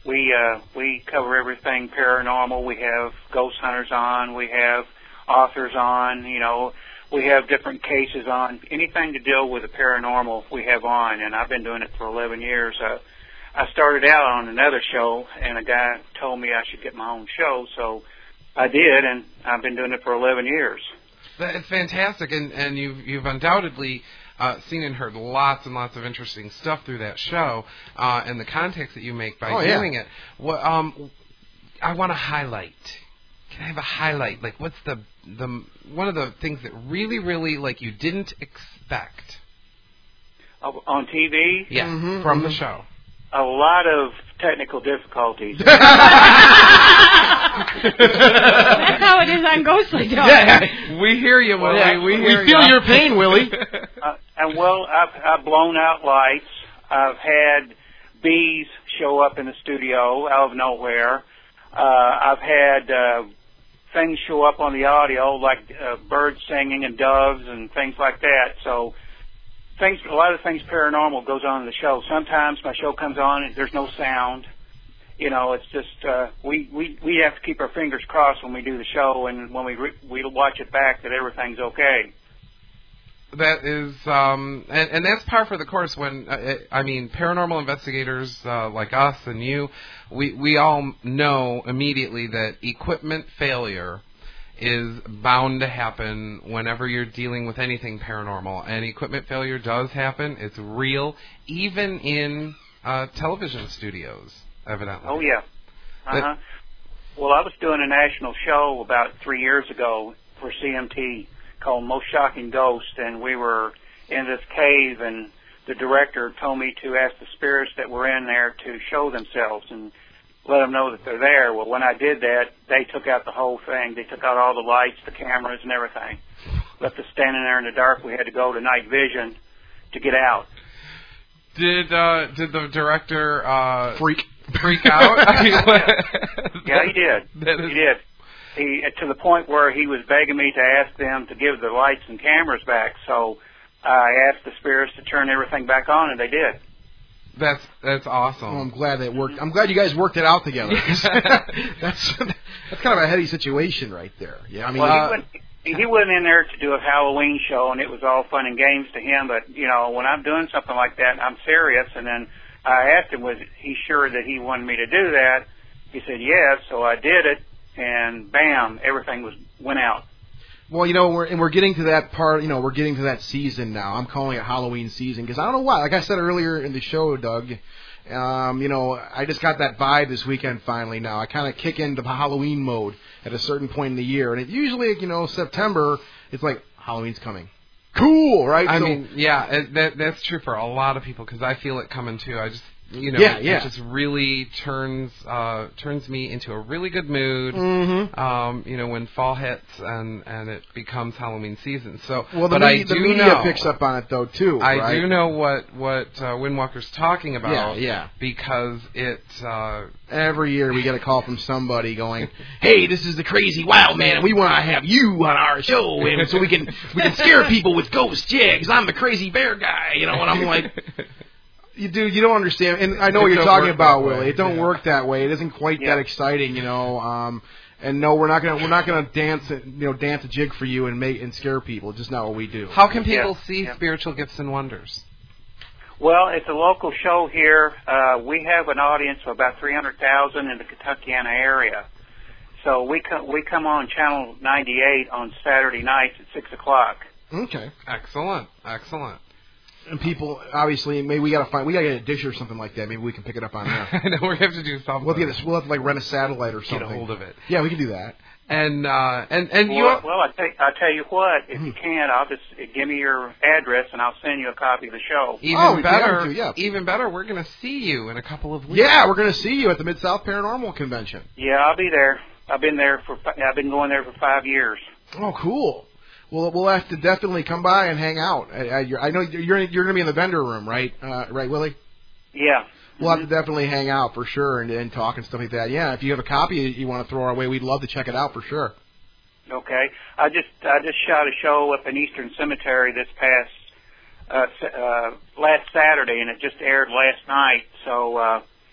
We uh, we cover everything paranormal. We have ghost hunters on. We have authors on. You know, we have different cases on. Anything to deal with the paranormal we have on, and I've been doing it for eleven years. Uh, I started out on another show, and a guy told me I should get my own show, so I did, and I've been doing it for eleven years. It's fantastic, and, and you've, you've undoubtedly uh, seen and heard lots and lots of interesting stuff through that show, uh, and the contacts that you make by oh, doing yeah. it. What, um, I want to highlight. Can I have a highlight? Like, what's the the one of the things that really, really, like, you didn't expect? Oh, on T V? Yeah, mm-hmm, from mm-hmm. the show. A lot of technical difficulties. That's how it is on Ghostly Dog. Yeah, we hear you, Willie. Yeah, we we hear feel you. your pain, Willie. uh, and well, I've, I've blown out lights. I've had bees show up in the studio out of nowhere. Uh, I've had uh, things show up on the audio, like uh, birds singing and doves and things like that. So things, a lot of things paranormal goes on in the show. Sometimes my show comes on and there's no sound. You know, it's just uh, we, we we have to keep our fingers crossed when we do the show, and when we re- we watch it back that everything's okay. That is, um, and, and that's par for the course when, uh, I mean, paranormal investigators uh, like us and you, we, we all know immediately that equipment failure is bound to happen whenever you're dealing with anything paranormal. And equipment failure does happen. It's real, even in uh, television studios, evidently. Oh, yeah. Uh-huh. Well, I was doing a national show about three years ago for C M T called Most Shocking Ghost, and we were in this cave, and the director told me to ask the spirits that were in there to show themselves and let them know that they're there. Well, when I did that, they took out the whole thing. They took out all the lights, the cameras, and everything. Left us standing there in the dark. We had to go to night vision to get out. Did uh, did the director uh, freak freak out? I mean, yeah, he did. That is... He did. He, to the point where he was begging me to ask them to give the lights and cameras back. So I asked the spirits to turn everything back on, and they did. That's that's awesome. Oh, I'm glad that worked. I'm glad you guys worked it out together. that's that's kind of a heady situation right there. Yeah, I mean, well, uh, he, went, he went in there to do a Halloween show, and it was all fun and games to him. But you know, when I'm doing something like that, I'm serious. And then I asked him, was he sure that he wanted me to do that? He said yes, so I did it. And bam, everything was went out. Well, you know, we're and we're getting to that part. You know, we're getting to that season now. I'm calling it Halloween season because I don't know why. Like I said earlier in the show, Doug, um, you know, I just got that vibe this weekend. Finally, now I kind of kick into the Halloween mode at a certain point in the year, and it usually, you know, September, it's like Halloween's coming. Cool, right? I so, mean, yeah, it, that that's true for a lot of people because I feel it coming too. I just. You know, yeah, it yeah. just really turns uh, turns me into a really good mood. Mm-hmm. Um, you know, when fall hits and, and it becomes Halloween season. So, well, the, but media, I do the media know, picks up on it though too. I right? do know what what uh, Windwalker's talking about. Yeah, yeah. Because it uh, every year we get a call from somebody going, "Hey, this is the crazy wild man, and we want to have you on our show, and so we can we can scare people with ghosts, yeah, because I'm the crazy bear guy, you know." And I'm like. You dude, you don't understand, and I know It what you're don't talking work about, that way. Willie. It don't Yeah. work that way. It isn't quite Yeah. that exciting, you know. Um, and no, we're not gonna we're not gonna dance, you know, dance a jig for you and make and scare people. It's just not what we do. How can people Yeah. see Yeah. Spiritual Gifts and Wonders? Well, it's a local show here. Uh, we have an audience of about three hundred thousand in the Kentuckiana area. So we come we come on Channel ninety-eight on Saturday nights at six o'clock. Okay. Excellent, excellent. And people, obviously, maybe we gotta find we gotta get a dish or something like that. Maybe we can pick it up on there. I know we have to do something. We'll have to, get a, we'll have to like rent a satellite or something. Get a hold of it. Yeah, we can do that. And uh, and and you. Well, well I tell I tell you what, if you can, I'll just uh, give me your address and I'll send you a copy of the show. Even Oh, we'd be better, happy to, yeah. even better. We're going to see you in a couple of weeks. Yeah, we're gonna see you at the Mid South Paranormal Convention. Yeah, I'll be there. I've been there for fi- I've been going there for five years. Oh, cool. Well, we'll have to definitely come by and hang out. I, I, I know you're you're going to be in the vendor room, right? Uh, right, Willie? Yeah. We'll have to definitely hang out for sure and, and talk and stuff like that. Yeah, if you have a copy you want to throw our way, we'd love to check it out for sure. Okay. I just I just shot a show up in Eastern Cemetery this past uh, uh, last Saturday, and it just aired last night. So uh,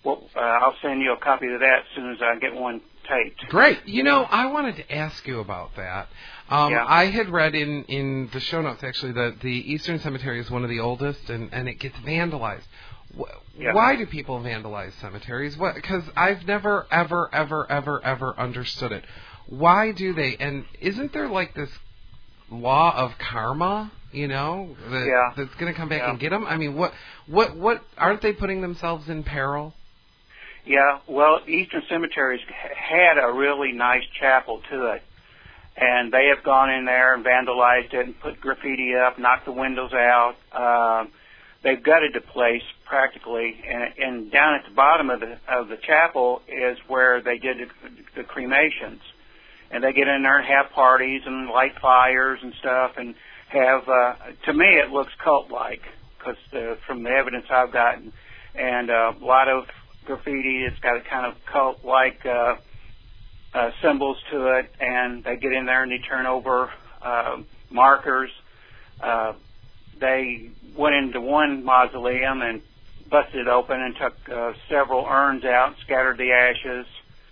well, uh, I'll send you a copy of that as soon as I get one taped. Great. You know, I wanted to ask you about that. Um, Yeah. I had read in, in the show notes, actually, that the Eastern Cemetery is one of the oldest, and, and it gets vandalized. Wh- Yeah. Why do people vandalize cemeteries? Because I've never, ever, ever, ever, ever understood it. Why do they? And isn't there, like, this law of karma, you know, that, Yeah. that's going to come back Yeah. and get them? I mean, what, what, what, aren't they putting themselves in peril? Yeah, well, Eastern Cemetery's had a really nice chapel to it, and they have gone in there and vandalized it and put graffiti up, knocked the windows out. Um, they've gutted the place practically, and, and down at the bottom of the of the chapel is where they did the, the cremations, and they get in there and have parties and light fires and stuff, and have. Uh, to me, it looks cult-like because from the evidence I've gotten, and uh, a lot of graffiti. It's got a kind of cult-like uh, uh, symbols to it, and they get in there and they turn over uh, markers. Uh, they went into one mausoleum and busted it open and took uh, several urns out and scattered the ashes.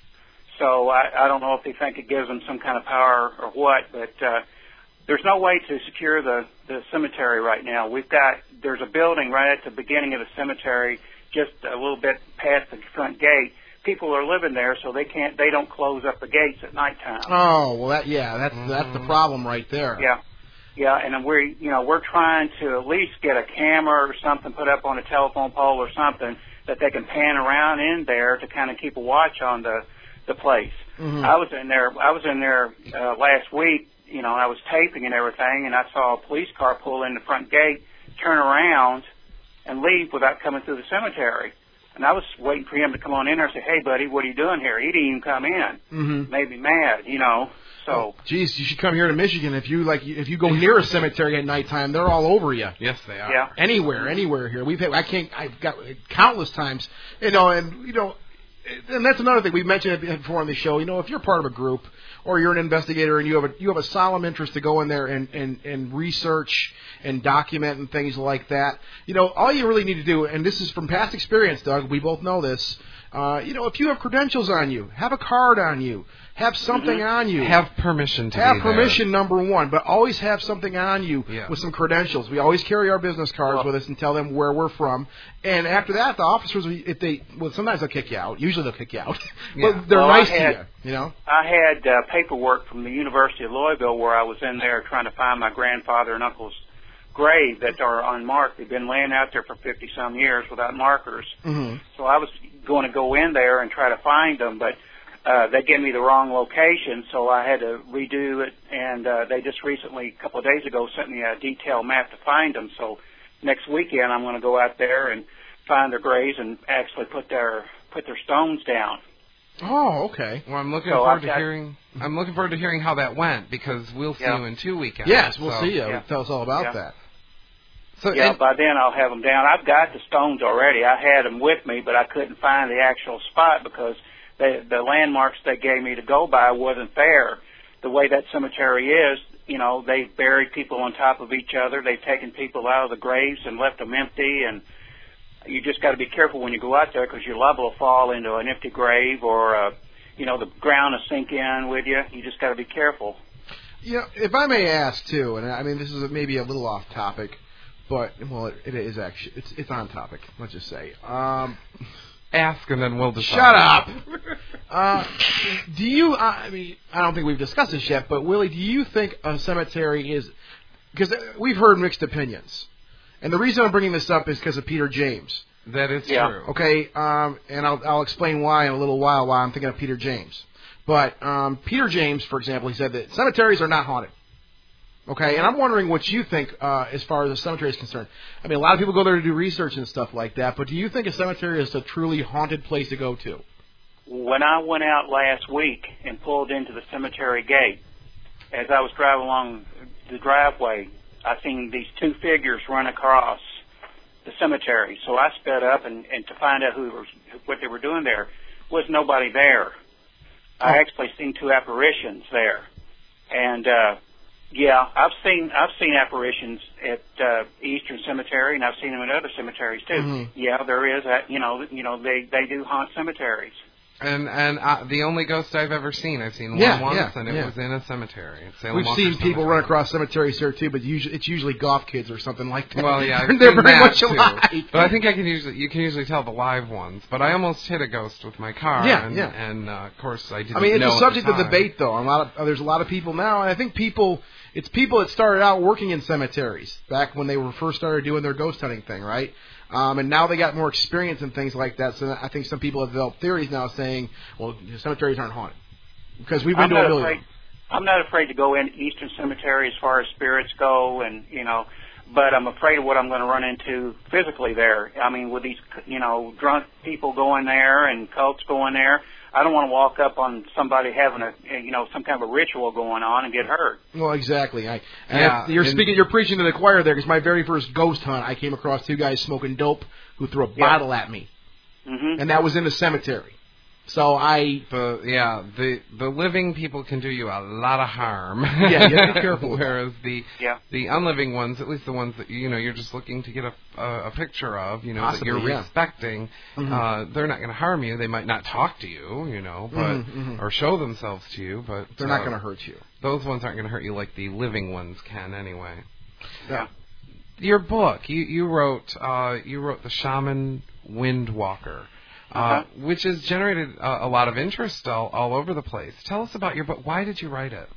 So I, I don't know if they think it gives them some kind of power or what, but uh, there's no way to secure the, the cemetery right now. We've got, there's a building right at the beginning of the cemetery just a little bit past the front gate. People are living there, so they can't. They don't close up the gates at nighttime. Oh well, that yeah, that's Mm-hmm. that's the problem right there. Yeah, yeah, and we, you know, we're trying to at least get a camera or something put up on a telephone pole or something that they can pan around in there to kind of keep a watch on the the place. Mhm. I was in there. I was in there uh, last week. You know, I was taping and everything, and I saw a police car pull in the front gate, turn around, and leave without coming through the cemetery. And I was waiting for him to come on in there and say, "Hey, buddy, what are you doing here?" He didn't even come in. Mhm. Made me mad, you know. So, Oh, geez, you should come here to Michigan. If you like, if you go near a cemetery at nighttime, they're all over you. Yes, they are. yeah. Anywhere, anywhere here. We've had, I can't. I've got countless times. You know, and you know, and that's another thing we've mentioned it before on the show. You know, if you're part of a group or you're an investigator and you have a you have a solemn interest to go in there and and and research and document and things like that, you know, all you really need to do, and this is from past experience, Doug, we both know this, uh, you know, if you have credentials on you, have a card on you, have something Mm-hmm. on you. Have permission to Have be there. permission, number one, but always have something on you Yeah. with some credentials. We always carry our business cards Well- with us and tell them where we're from. And after that, the officers, if they, well, sometimes they'll kick you out. Usually they'll kick you out. Yeah. But they're Well, I nice had- to you, you know? I had uh, paperwork from the University of Louisville where I was in there trying to find my grandfather and uncle's grave that are unmarked. They've been laying out there for fifty-some years without markers. Mm-hmm. So I was going to go in there and try to find them, but uh, they gave me the wrong location, so I had to redo it. And uh, they just recently, a couple of days ago, sent me a detailed map to find them. So next weekend, I'm going to go out there and find their graves and actually put their put their stones down. Oh, okay. Well, I'm looking So forward I've to got- hearing. I'm looking forward to hearing how that went because we'll see Yeah. you in two weekends. Yes, we'll so. see you. yeah. Tell us all about Yeah. that. So, Yeah, and- by then I'll have them down. I've got the stones already. I had them with me, but I couldn't find the actual spot because they, the landmarks they gave me to go by wasn't there. The way that cemetery is, you know, they've buried people on top of each other. They've taken people out of the graves and left them empty, and you just got to be careful when you go out there because you're liable to fall into an empty grave or, uh, you know, the ground will sink in with you. You just got to be careful. You know, if I may ask, too, and I mean, this is maybe a little off topic, but, well, it, it is actually, it's it's on topic, let's just say. Um, ask and then we'll decide. Shut up! uh, do you, I mean, I don't think we've discussed this yet, but Willie, do you think a cemetery is, because we've heard mixed opinions, and the reason I'm bringing this up is because of Peter James. That is Yeah. true. Okay, um, and I'll, I'll explain why in a little while, why I'm thinking of Peter James. But um, Peter James, for example, he said that cemeteries are not haunted. Okay, and I'm wondering what you think uh, as far as a cemetery is concerned. I mean, a lot of people go there to do research and stuff like that, but do you think a cemetery is a truly haunted place to go to? When I went out last week and pulled into the cemetery gate, as I was driving along the driveway, I seen these two figures run across the cemetery. So I sped up and, and to find out who was, what they were doing there. Was nobody there. I actually seen two apparitions there, and uh, Yeah, I've seen I've seen apparitions at uh, Eastern Cemetery, and I've seen them at other cemeteries too. Mm-hmm. Yeah, there is. A, you know, you know, they they do haunt cemeteries. And and uh, the only ghost I've ever seen, I've seen one Yeah, once, yeah, and it yeah. was in a cemetery. Salem We've Walker seen people Cemetery. run across cemeteries here too, but usually it's usually golf kids or something like that. Well, yeah, I've they're seen very that much too. alike. But I think I can usually you can usually tell the live ones. But I almost hit a ghost with my car. Yeah, and, yeah. And uh, of course I didn't. I mean, it's know a subject at the of time. debate, though. A lot of there's a lot of people now, and I think people it's people that started out working in cemeteries back when they were first started doing their ghost hunting thing, right? Um, and now they got more experience and things like that. So I think some people have developed theories now saying, well, cemeteries aren't haunted because we've been I'm to a not million. afraid. I'm not afraid to go into Eastern Cemetery as far as spirits go, and you know, but I'm afraid of what I'm going to run into physically there. I mean, with these, you know, drunk people going there and cults going there, I don't want to walk up on somebody having a, you know, some kind of a ritual going on and get hurt. Well, exactly. I, and Yeah, you're and- speaking, you're preaching to the choir there because my very first ghost hunt, I came across two guys smoking dope who threw a Yeah. bottle at me, Mm-hmm. and that was in the cemetery. So I, The yeah the the living people can do you a lot of harm. Yeah, you have to be careful with that. Whereas the Yeah. the unliving ones, at least the ones that you know you're just looking to get a a, a picture of, you know, Possibly, that you're yeah. respecting, Mhm. uh, they're not going to harm you. They might not talk to you, you know, but Mhm, mhm. or show themselves to you, but they're not uh, going to hurt you. Those ones aren't going to hurt you like the living ones can anyway. Yeah. Your book, you you wrote uh, you wrote the Shaman Windwalker. Uh, Uh-huh. which has generated uh, a lot of interest all, all over the place. Tell us about your book. Why did you write it?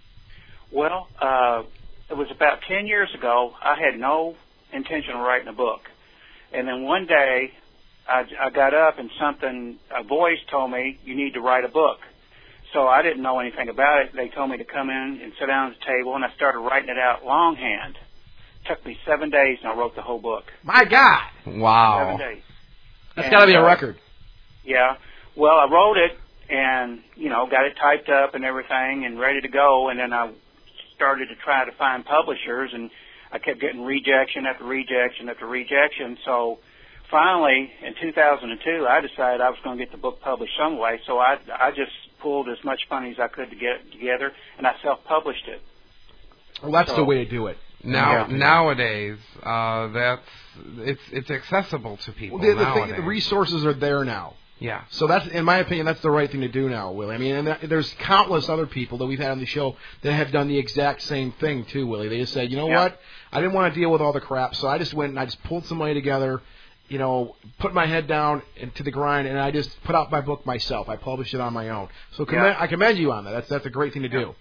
Well, uh, it was about ten years ago. I had no intention of writing a book. And then one day, I, I got up and something, a voice told me, you need to write a book. So I didn't know anything about it. They told me to come in and sit down at the table, and I started writing it out longhand. It took me seven days, and I wrote the whole book. My God, Wow. Seven days. that's And, got to be a uh, record. Yeah. Well, I wrote it and, you know, got it typed up and everything and ready to go. And then I started to try to find publishers, and I kept getting rejection after rejection after rejection. So finally, in two thousand two, I decided I was going to get the book published some way. So I, I just pulled as much money as I could to get it together, and I self-published it. Well, that's so- the way to do it. Now Yeah. nowadays, uh, that's it's it's accessible to people Well, the, the, nowadays. thing, the resources are there now. yeah. So that's, in my opinion, that's the right thing to do now, Willie. I mean, and that, there's countless other people that we've had on the show that have done the exact same thing too, Willie. They just said, you know Yeah. what, I didn't want to deal with all the crap, so I just went and I just pulled some money together, you know, put my head down into the grind, and I just put out my book myself. I published it on my own. So commend, Yeah. I commend you on that. That's that's a great thing to do.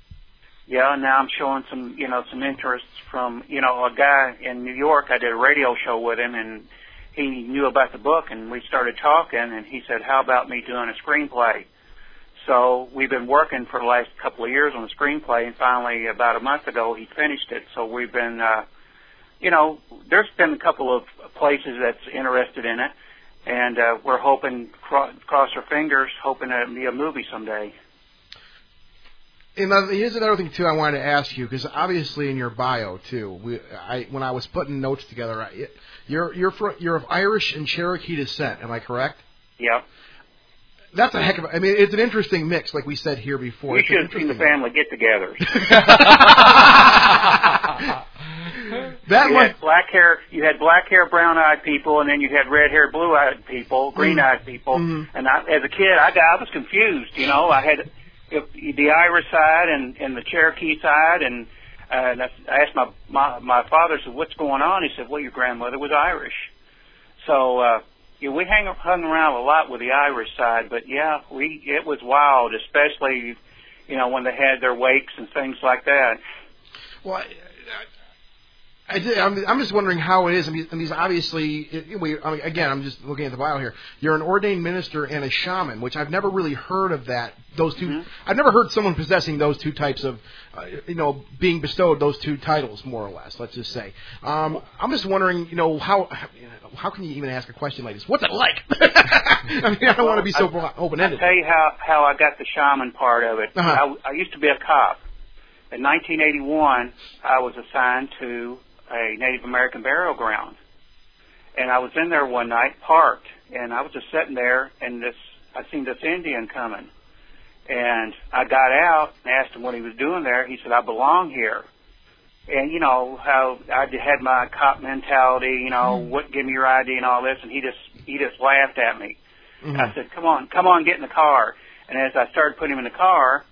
Yeah, now I'm showing some, you know, some interest from, you know, a guy in New York. I did a radio show with him, and he knew about the book, and we started talking, and he said, how about me doing a screenplay? So we've been working for the last couple of years on the screenplay, and finally, about a month ago, he finished it. So we've been, uh, you know, there's been a couple of places that's interested in it, and uh, we're hoping, cro- cross our fingers, hoping that it'll be a movie someday. And uh, here's another thing too I wanted to ask you, because obviously in your bio too, we, I, when I was putting notes together, I, you're you're fr- you're of Irish and Cherokee descent. Am I correct? Yep. That's a heck of a, I mean, it's an interesting mix, like we said here before. You It's should an have seen the interesting family get-togethers. That you one, had black hair, you had black hair, brown-eyed people, and then you had red hair, blue-eyed people, green-eyed people. Mhm. And I, as a kid, I got, I was confused. You know, I had if, the Irish side and, and the Cherokee side, and, uh, and I I asked my, my my father, said, "What's going on?" He said, "Well, your grandmother was Irish." So uh, yeah, we hang hung around a lot with the Irish side, but yeah, we it was wild, especially you know when they had their wakes and things like that. well, I, I did, I'm, I'm just wondering how it is. I mean, I mean obviously, it, we, I mean, again, I'm just looking at the bio here. You're an ordained minister and a shaman, which I've never really heard of that. Those two, Mm-hmm. I've never heard someone possessing those two types of, uh, you know, being bestowed those two titles, more or less. Let's just say. Um, I'm just wondering, you know, how how can you even ask a question like this? What's it like? I mean, I don't want to be so open ended. I'll tell you how, how I got the shaman part of it. Uh-huh. I, I used to be a cop. In nineteen eighty-one, I was assigned to a Native American burial ground. And I was in there one night, parked, and I was just sitting there, and this I seen this Indian coming. And I got out and asked him what he was doing there. He said, I belong here. And, you know, how I had my cop mentality, you know, mm. what, give me your I D and all this, and he just he just laughed at me. Mm-hmm. I said, come on, come on, get in the car. And as I started putting him in the car,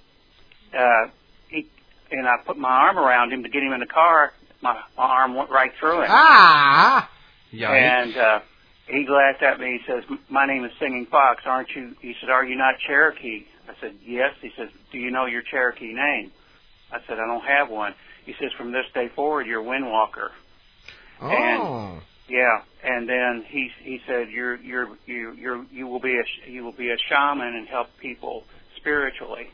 uh, he, and I put my arm around him to get him in the car, my, my arm went right through him. Ah! Yikes. And uh, he laughed at me. He says, my name is Singing Fox, aren't you? He said, are you not Cherokee? I said, yes. He says, do you know your Cherokee name? I said, I don't have one. He says, from this day forward, you're Windwalker. Oh. And, yeah, and then he he said, you're you're you you're you will be a you will be a shaman and help people spiritually.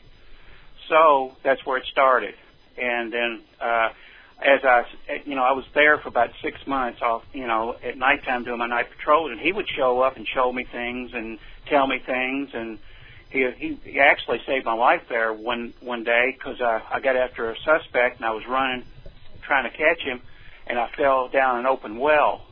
So that's where it started. And then uh, as I you know I was there for about six months off you know at nighttime doing my night patrol, and he would show up and show me things and tell me things, and he he, he actually saved my life there one one day because I I got after a suspect and I was running trying to catch him, and I fell down an open well.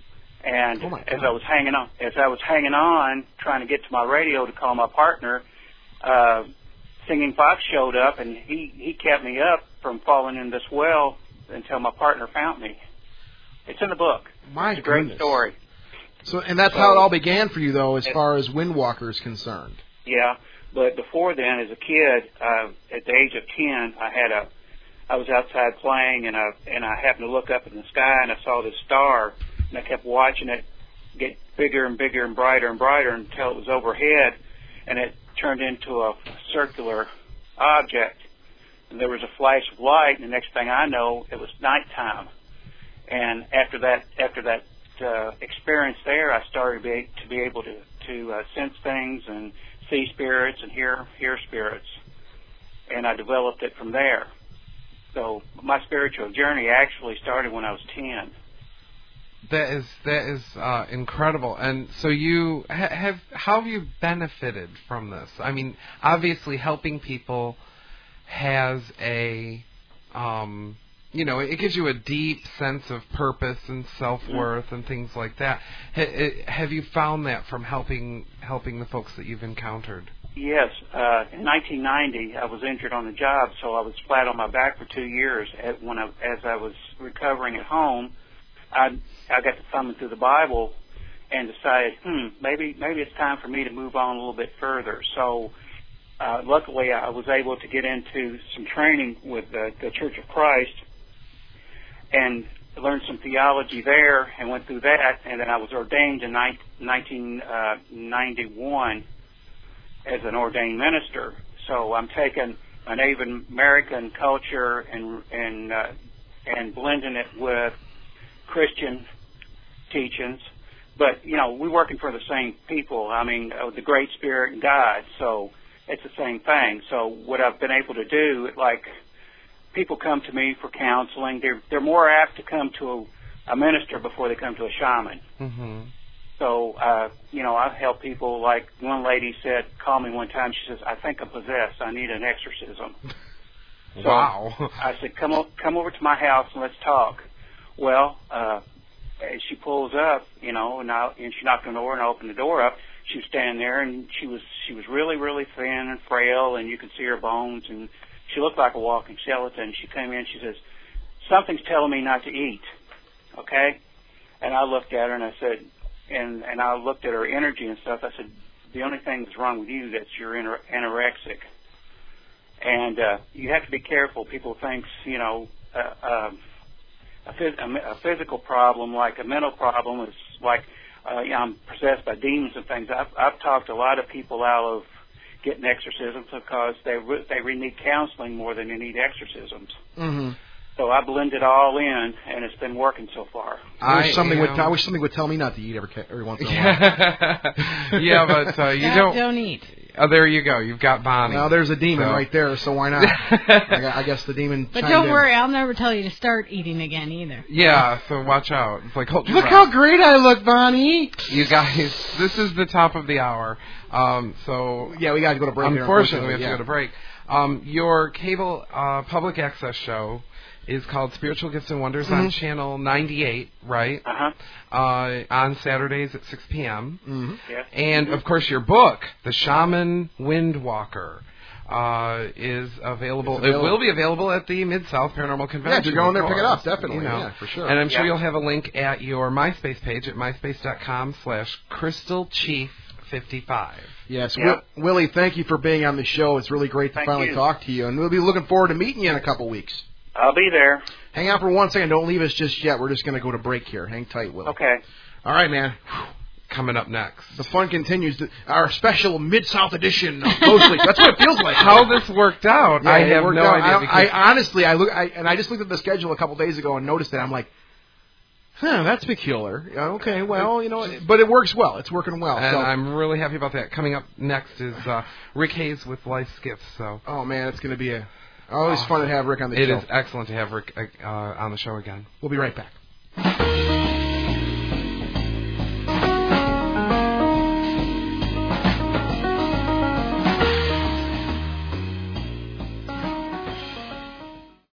And oh as I was hanging on, as I was hanging on, trying to get to my radio to call my partner, uh, Singing Fox showed up, and he he kept me up from falling in this well until my partner found me. It's in the book. My it's a great goodness. story. So, and that's so, how it all began for you, though, as far as Windwalker is concerned. Yeah, but before then, as a kid, uh, at the age of ten, I had a, I was outside playing, and I and I happened to look up in the sky, and I saw this star. And I kept watching it get bigger and bigger and brighter and brighter until it was overhead, and it turned into a circular object. And there was a flash of light, and the next thing I know, it was nighttime. And after that, after that uh, experience there, I started to be, to be able to to uh, sense things and see spirits and hear hear spirits, and I developed it from there. So my spiritual journey actually started when I was ten. That is that is uh, incredible. And so you ha- have how have you benefited from this? I mean, obviously helping people has a um, you know, it gives you a deep sense of purpose and self-worth mm-hmm. and things like that. Ha- have you found that from helping helping the folks that you've encountered? Yes. Uh, in nineteen ninety, I was injured on the job, so I was flat on my back for two years. At, when I, as I was recovering at home, I I got to thumbing through the Bible and decided, hmm, maybe maybe it's time for me to move on a little bit further. So uh, luckily, I was able to get into some training with the, the Church of Christ and learned some theology there and went through that. And then I was ordained in nineteen ninety-one as an ordained minister. So I'm taking a Native American culture and and uh, and blending it with Christian teachings, but you know we're working for the same people. I mean, uh, the Great Spirit and God. So it's the same thing. So what I've been able to do, like people come to me for counseling. They're they're more apt to come to a, a minister before they come to a shaman. Mm-hmm. So uh, you know I help people. Like one lady said, called me one time. She says, "I think I'm possessed. I need an exorcism." So wow. I said, "Come o- come over to my house and let's talk." Well, uh, as she pulls up, you know, and, I, and she knocked on the door, and I opened the door up. She was standing there, and she was she was really, really thin and frail, and you could see her bones, and she looked like a walking skeleton. She came in, she says, "Something's telling me not to eat." Okay, and I looked at her, and I said, and and I looked at her energy and stuff. I said, "The only thing that's wrong with you that's you're anor- anorexic, and uh, you have to be careful. People think, you know." Uh, um, A, phys- a physical problem, like a mental problem, is like uh, you know, I'm possessed by demons and things. I've, I've talked a lot of people out of getting exorcisms because they re- they really need counseling more than they need exorcisms. Mm-hmm. So I blend it all in, and it's been working so far. I wish I something am... would. I wish something would tell me not to eat every every once in a while. Yeah, but uh, you Stop, don't. Don't eat. Oh, there you go. You've got Bonnie. Now there's a demon so. right there, so why not? I, I guess the demon. But chimed don't in. worry, I'll never tell you to start eating again either. Yeah, so watch out. It's like, hold your Look breath. how great I look, Bonnie. You guys, this is the top of the hour. Um, so yeah, we got to go to break. Unfortunately, here, we have yeah. to go to break. Um, your cable uh, public access show is called Spiritual Gifts and Wonders Mm-hmm. on Channel ninety-eight, right? Uh-huh. Uh, on Saturdays at six p.m. Mm-hmm. Yes. And, of course, your book, The Shaman Windwalker, uh, is available. It's available. It will be available at the Mid-South Paranormal Convention. Yeah, if you're going there, of pick it up, course, definitely. you know. Yeah, for sure. And I'm sure Yeah. you'll have a link at your MySpace page at myspace.com slash crystalchief55. Yes, Yeah. Will, Willie, thank you for being on the show. It's really great to Thank finally you. talk to you, and we'll be looking forward to meeting you in a couple weeks. I'll be there. Hang out for one second. Don't leave us just yet. We're just going to go to break here. Hang tight, Willie. Okay. All right, man. Coming up next. The fun continues. Our special Mid-South edition of Ghostly. That's what it feels like. How this worked out, Yeah, I it have worked no out. idea. I, because I honestly, I look, I, and I just looked at the schedule a couple days ago and noticed it. I'm like, huh, that's peculiar. Yeah, okay, well, you know, but it works well. It's working well. and so. I'm really happy about that. Coming up next is uh, Rick Hayes with Life's Gifts. So Oh man, it's going to be a always Awesome. fun to have Rick on the it show. is excellent to have Rick uh, on the show again. We'll be right back.